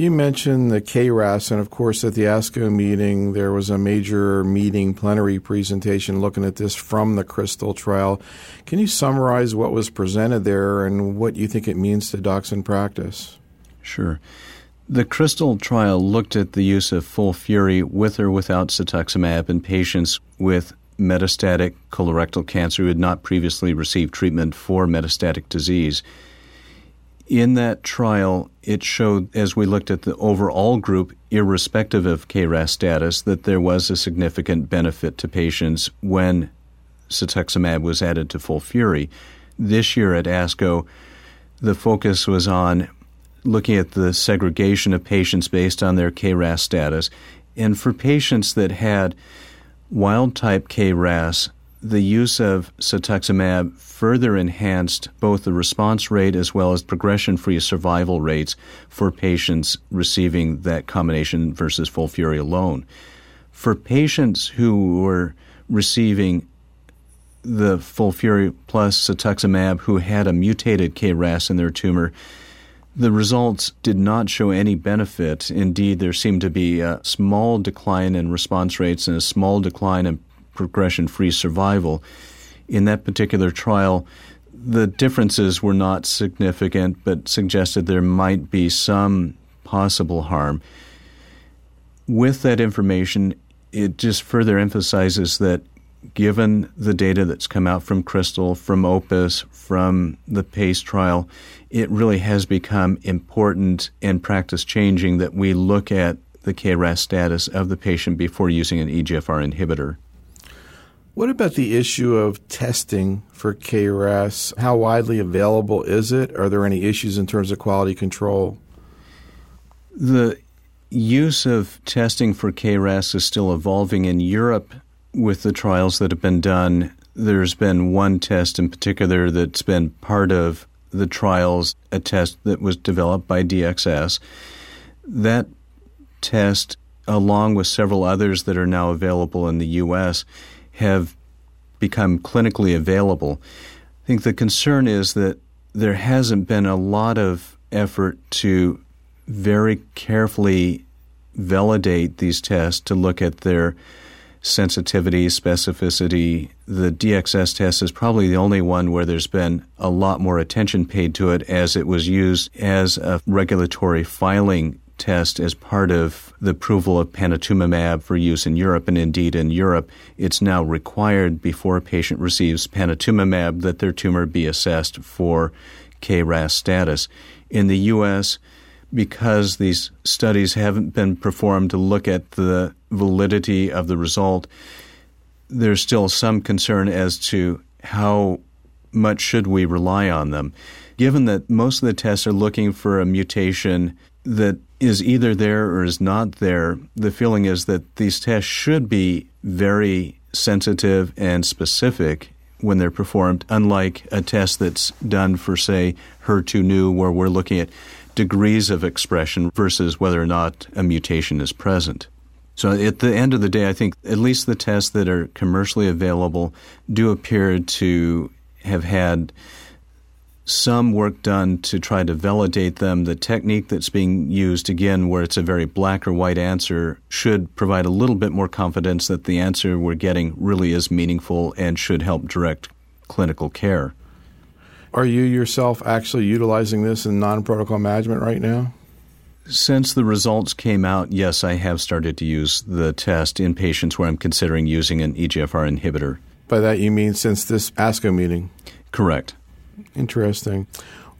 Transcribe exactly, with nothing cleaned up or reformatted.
You mentioned the K R A S, and of course at the ASCO meeting there was a major meeting plenary presentation looking at this from the CRYSTAL trial. Can you summarize what was presented there and what you think it means to docs in practice? Sure. The CRYSTAL trial looked at the use of FOLFIRI with or without cetuximab in patients with metastatic colorectal cancer who had not previously received treatment for metastatic disease. In that trial, it showed, as we looked at the overall group, irrespective of K R A S status, that there was a significant benefit to patients when cetuximab was added to FOLFIRI. This year at ASCO, the focus was on looking at the segregation of patients based on their K R A S status. And for patients that had wild-type K R A S, the use of cetuximab further enhanced both the response rate as well as progression-free survival rates for patients receiving that combination versus FOLFIRI alone. For patients who were receiving the FOLFIRI plus cetuximab who had a mutated K R A S in their tumor, the results did not show any benefit. Indeed, there seemed to be a small decline in response rates and a small decline in progression-free survival. In that particular trial, the differences were not significant, but suggested there might be some possible harm. With that information, it just further emphasizes that given the data that's come out from CRYSTAL, from OPUS, from the PACE trial, it really has become important and practice-changing that we look at the K R A S status of the patient before using an E G F R inhibitor. What about the issue of testing for K R A S? How widely available is it? Are there any issues in terms of quality control? The use of testing for K R A S is still evolving. In Europe, with the trials that have been done, there's been one test in particular that's been part of the trials, a test that was developed by D X S. That test, along with several others that are now available in the U S, have become clinically available. I think the concern is that there hasn't been a lot of effort to very carefully validate these tests to look at their sensitivity, specificity. The D X S test is probably the only one where there's been a lot more attention paid to it, as it was used as a regulatory filing test as part of the approval of panitumumab for use in Europe. And indeed, in Europe, it's now required before a patient receives panitumumab that their tumor be assessed for K R A S status. In the U S, because these studies haven't been performed to look at the validity of the result, there's still some concern as to how much should we rely on them. Given that most of the tests are looking for a mutation that is either there or is not there, the feeling is that these tests should be very sensitive and specific when they're performed, unlike a test that's done for, say, H E R two neu, where we're looking at degrees of expression versus whether or not a mutation is present. So at the end of the day, I think at least the tests that are commercially available do appear to have had some work done to try to validate them. The technique that's being used, again, where it's a very black or white answer, should provide a little bit more confidence that the answer we're getting really is meaningful and should help direct clinical care. Are you yourself actually utilizing this in non-protocol management right now? Since the results came out, yes, I have started to use the test in patients where I'm considering using an E G F R inhibitor. By that you mean since this ASCO meeting? Correct. Interesting.